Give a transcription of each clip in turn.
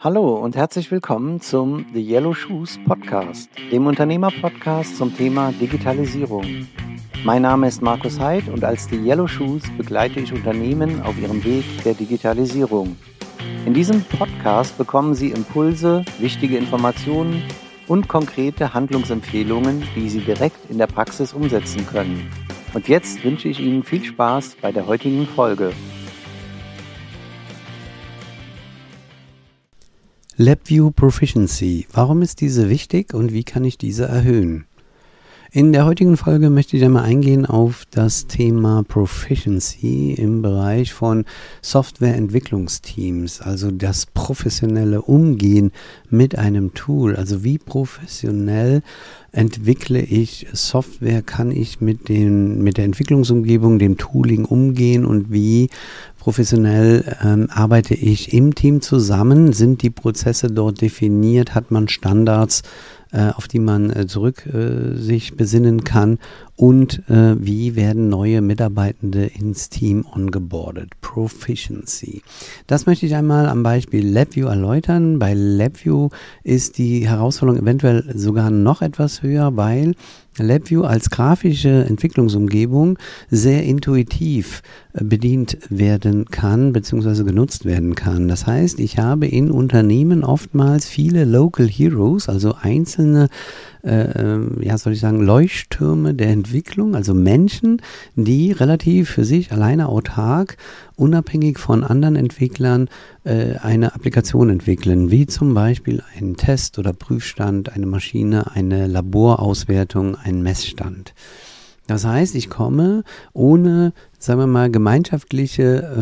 Hallo und herzlich willkommen zum The Yellow Shoes Podcast, dem Unternehmer-Podcast zum Thema Digitalisierung. Mein Name ist Markus Heid und als The Yellow Shoes begleite ich Unternehmen auf ihrem Weg der Digitalisierung. In diesem Podcast bekommen Sie Impulse, wichtige Informationen und konkrete Handlungsempfehlungen, die Sie direkt in der Praxis umsetzen können. Und jetzt wünsche ich Ihnen viel Spaß bei der heutigen Folge. LabVIEW Proficiency. Warum ist diese wichtig und wie kann ich diese erhöhen? In der heutigen Folge möchte ich einmal eingehen auf das Thema Proficiency im Bereich von Softwareentwicklungsteams, also das professionelle Umgehen mit einem Tool. Also wie professionell entwickle ich Software, kann ich mit der Entwicklungsumgebung, dem Tooling umgehen und wie professionell arbeite ich im Team zusammen? Sind die Prozesse dort definiert? Hat man Standards, auf die man sich besinnen kann? Und wie werden neue Mitarbeitende ins Team ongeboardet? Proficiency. Das möchte ich einmal am Beispiel LabVIEW erläutern. Bei LabVIEW ist die Herausforderung eventuell sogar noch etwas höher, weil LabVIEW als grafische Entwicklungsumgebung sehr intuitiv bedient werden kann bzw. genutzt werden kann. Das heißt, ich habe in Unternehmen oftmals viele Local Heroes, also einzelne Leuchttürme der Entwicklung, also Menschen, die relativ für sich alleine autark, unabhängig von anderen Entwicklern, eine Applikation entwickeln, wie zum Beispiel einen Test oder Prüfstand, eine Maschine, eine Laborauswertung, einen Messstand. Das heißt, ich komme ohne, sagen wir mal, gemeinschaftliche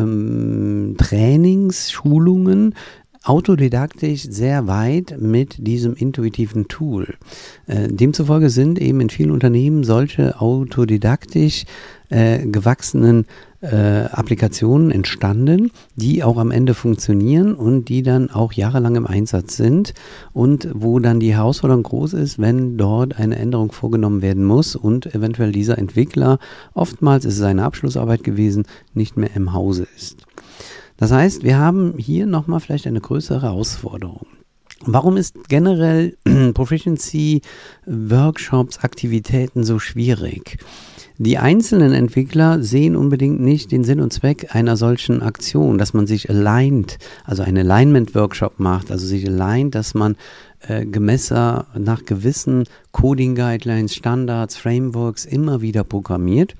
Trainings, Schulungen, autodidaktisch sehr weit mit diesem intuitiven Tool. Demzufolge sind eben in vielen Unternehmen solche autodidaktisch gewachsenen Applikationen entstanden, die auch am Ende funktionieren und die dann auch jahrelang im Einsatz sind und wo dann die Herausforderung groß ist, wenn dort eine Änderung vorgenommen werden muss und eventuell dieser Entwickler, oftmals ist es eine Abschlussarbeit gewesen, nicht mehr im Hause ist. Das heißt, wir haben hier nochmal vielleicht eine größere Herausforderung. Warum ist generell Proficiency, Workshops, Aktivitäten so schwierig? Die einzelnen Entwickler sehen unbedingt nicht den Sinn und Zweck einer solchen Aktion, dass man sich aligned, also einen Alignment-Workshop macht, also sich aligned, dass man gemessen nach gewissen Coding-Guidelines, Standards, Frameworks immer wieder programmiert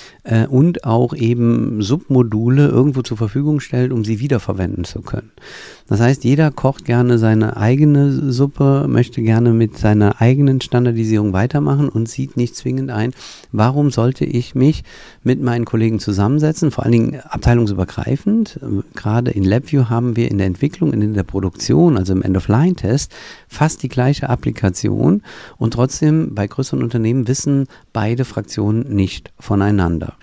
und auch eben Submodule irgendwo zur Verfügung stellt, um sie wiederverwenden zu können. Das heißt, jeder kocht gerne seine eigene Suppe, möchte gerne mit seiner eigenen Standardisierung weitermachen und sieht nicht zwingend ein, warum sollte ich mich mit meinen Kollegen zusammensetzen, vor allen Dingen abteilungsübergreifend. Gerade in LabVIEW haben wir in der Entwicklung, in der Produktion, also im End-of-Line-Test, fast die gleiche Applikation und trotzdem bei größeren Unternehmen wissen beide Fraktionen nicht voneinander.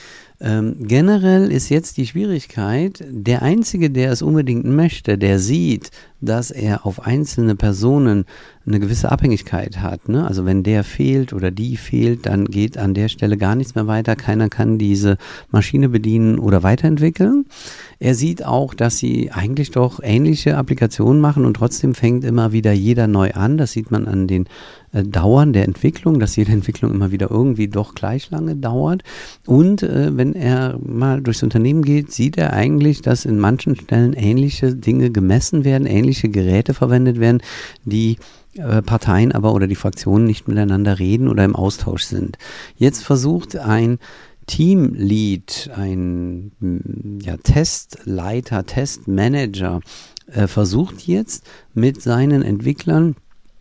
Generell ist jetzt die Schwierigkeit, der Einzige, der es unbedingt möchte, der sieht, dass er auf einzelne Personen eine gewisse Abhängigkeit hat, ne? Also wenn der fehlt oder die fehlt, dann geht an der Stelle gar nichts mehr weiter. Keiner kann diese Maschine bedienen oder weiterentwickeln. Er sieht auch, dass sie eigentlich doch ähnliche Applikationen machen und trotzdem fängt immer wieder jeder neu an. Das sieht man an den Dauern der Entwicklung, dass jede Entwicklung immer wieder irgendwie doch gleich lange dauert. Und wenn er mal durchs Unternehmen geht, sieht er eigentlich, dass in manchen Stellen ähnliche Dinge gemessen werden, ähnliche Geräte verwendet werden, die Parteien aber oder die Fraktionen nicht miteinander reden oder im Austausch sind. Jetzt versucht ein Teamlead, ein Testleiter, Testmanager, versucht jetzt mit seinen Entwicklern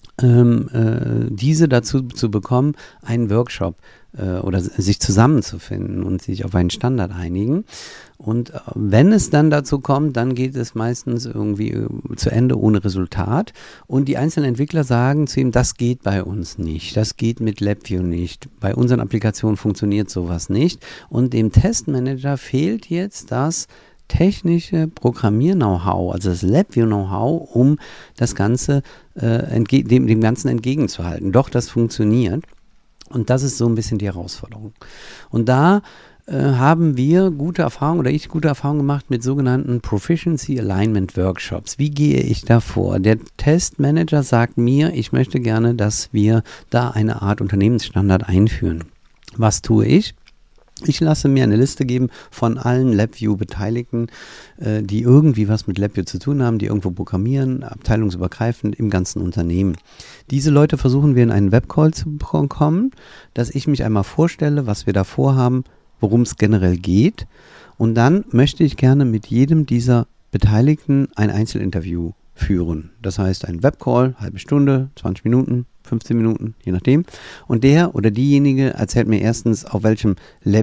diese dazu zu bekommen, einen Workshop oder sich zusammenzufinden und sich auf einen Standard einigen. Und wenn es dann dazu kommt, dann geht es meistens irgendwie zu Ende ohne Resultat. Und die einzelnen Entwickler sagen zu ihm, das geht bei uns nicht, das geht mit LabVIEW nicht, bei unseren Applikationen funktioniert sowas nicht. Und dem Testmanager fehlt jetzt das technische Programmier-Know-how, also das LabVIEW-Know-how, um das Ganze dem Ganzen entgegenzuhalten. Doch, das funktioniert. Und das ist so ein bisschen die Herausforderung. Und da haben wir gute Erfahrungen oder ich gute Erfahrungen gemacht mit sogenannten Proficiency Alignment Workshops. Wie gehe ich da vor? Der Testmanager sagt mir, ich möchte gerne, dass wir da eine Art Unternehmensstandard einführen. Was tue ich? Ich lasse mir eine Liste geben von allen LabVIEW-Beteiligten, die irgendwie was mit LabVIEW zu tun haben, die irgendwo programmieren, abteilungsübergreifend im ganzen Unternehmen. Diese Leute versuchen wir in einen Webcall zu bekommen, dass ich mich einmal vorstelle, was wir da vorhaben, worum es generell geht. Und dann möchte ich gerne mit jedem dieser Beteiligten ein Einzelinterview führen. Das heißt, ein Webcall, halbe Stunde, 20 Minuten, 15 Minuten, je nachdem. Und der oder diejenige erzählt mir erstens, auf welchem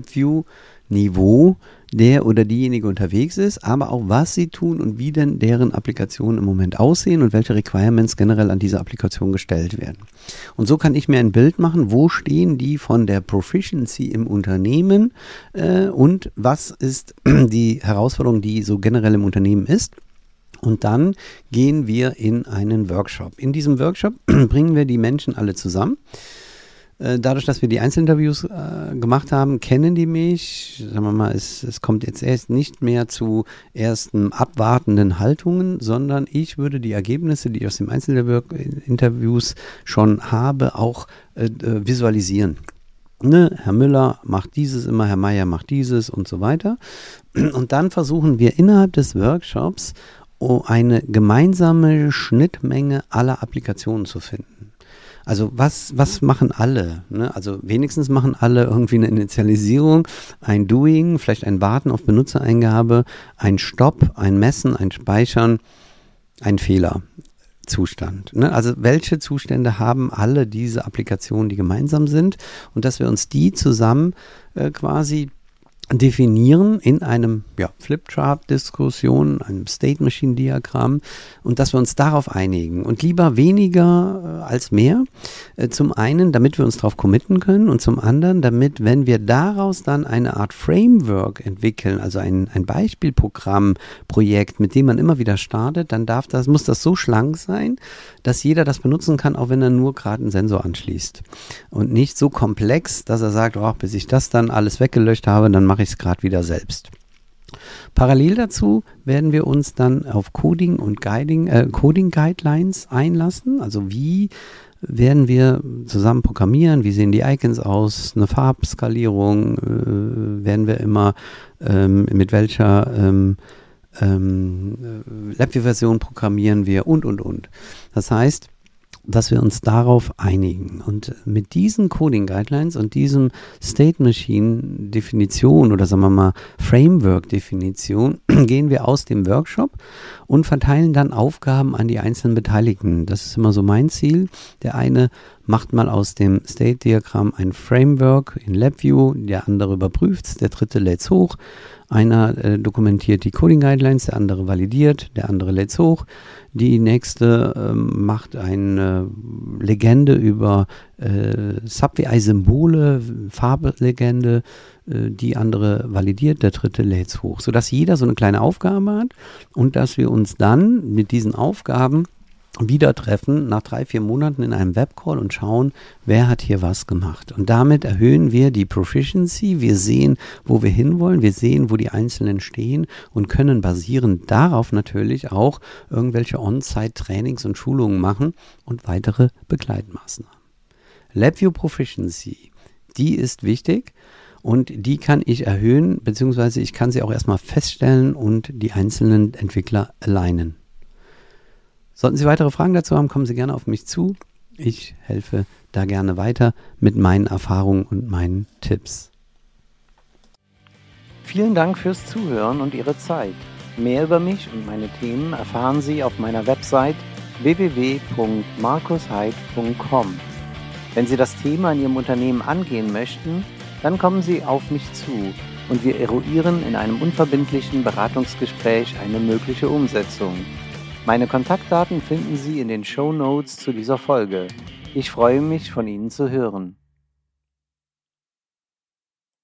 LabVIEW-Niveau der oder diejenige unterwegs ist, aber auch, was sie tun und wie denn deren Applikationen im Moment aussehen und welche Requirements generell an diese Applikation gestellt werden. Und so kann ich mir ein Bild machen, wo stehen die von der Proficiency im Unternehmen und was ist die Herausforderung, die so generell im Unternehmen ist. Und dann gehen wir in einen Workshop. In diesem Workshop bringen wir die Menschen alle zusammen. Dadurch, dass wir die Einzelinterviews gemacht haben, kennen die mich. Sagen wir mal, es kommt jetzt erst nicht mehr zu ersten abwartenden Haltungen, sondern ich würde die Ergebnisse, die ich aus den Einzelinterviews schon habe, auch visualisieren. Ne? Herr Müller macht dieses immer, Herr Meier macht dieses und so weiter. Und dann versuchen wir innerhalb des Workshops eine gemeinsame Schnittmenge aller Applikationen zu finden. Also was machen alle? Ne? Also wenigstens machen alle irgendwie eine Initialisierung, ein Doing, vielleicht ein Warten auf Benutzereingabe, ein Stopp, ein Messen, ein Speichern, ein Fehlerzustand. Ne? Also welche Zustände haben alle diese Applikationen, die gemeinsam sind, und dass wir uns die zusammen quasi definieren in einem Flipchart-Diskussion, einem State-Machine-Diagramm, und dass wir uns darauf einigen und lieber weniger als mehr. Zum einen, damit wir uns darauf committen können, und zum anderen, damit, wenn wir daraus dann eine Art Framework entwickeln, also ein Beispielprogramm-Projekt, mit dem man immer wieder startet, dann muss das so schlank sein, dass jeder das benutzen kann, auch wenn er nur gerade einen Sensor anschließt. Und nicht so komplex, dass er sagt, bis ich das dann alles weggelöscht habe, dann mache ich es gerade wieder selbst. Parallel dazu werden wir uns dann auf Coding und Coding Guidelines einlassen. Also wie werden wir zusammen programmieren, wie sehen die Icons aus, eine Farbskalierung, werden wir immer mit welcher LabVIEW-Version programmieren wir und. Das heißt, dass wir uns darauf einigen. Und mit diesen Coding Guidelines und diesem State Machine Definition oder sagen wir mal Framework Definition gehen wir aus dem Workshop und verteilen dann Aufgaben an die einzelnen Beteiligten. Das ist immer so mein Ziel. Der eine macht mal aus dem State Diagramm ein Framework in LabVIEW, der andere überprüft es, der dritte lädt es hoch. Einer dokumentiert die Coding Guidelines, der andere validiert, der andere lädt es hoch. Die nächste macht eine Legende über Sub-VI-Symbole, Farblegende, die andere validiert, der dritte lädt es hoch. Sodass jeder so eine kleine Aufgabe hat und dass wir uns dann mit diesen Aufgaben wieder treffen nach 3-4 Monaten in einem Webcall und schauen, wer hat hier was gemacht. Und damit erhöhen wir die Proficiency, wir sehen, wo wir hinwollen, wir sehen, wo die Einzelnen stehen und können basierend darauf natürlich auch irgendwelche On-Site-Trainings und Schulungen machen und weitere Begleitmaßnahmen. LabVIEW Proficiency, die ist wichtig und die kann ich erhöhen, beziehungsweise ich kann sie auch erstmal feststellen und die einzelnen Entwickler alignen. Sollten Sie weitere Fragen dazu haben, kommen Sie gerne auf mich zu. Ich helfe da gerne weiter mit meinen Erfahrungen und meinen Tipps. Vielen Dank fürs Zuhören und Ihre Zeit. Mehr über mich und meine Themen erfahren Sie auf meiner Website www.markusheid.com. Wenn Sie das Thema in Ihrem Unternehmen angehen möchten, dann kommen Sie auf mich zu und wir eruieren in einem unverbindlichen Beratungsgespräch eine mögliche Umsetzung. Meine Kontaktdaten finden Sie in den Shownotes zu dieser Folge. Ich freue mich, von Ihnen zu hören.